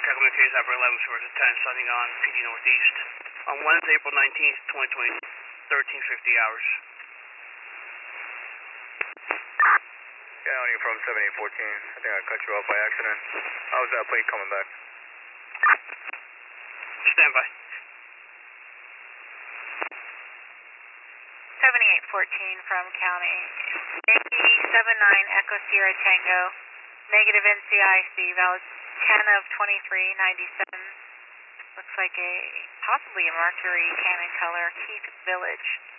Contact communications operator 11 source at 10, sounding on PD Northeast. On Wednesday, April 19th, 2020, 1350 hours. County from 7814. I think I cut you off by accident. How's that plate coming back? Stand by. 7814 from County. Yankee 79 Echo Sierra Tango. Negative NCIC, valid 10 of 2397. Looks like possibly a Mercury Cannon color, Keith Village.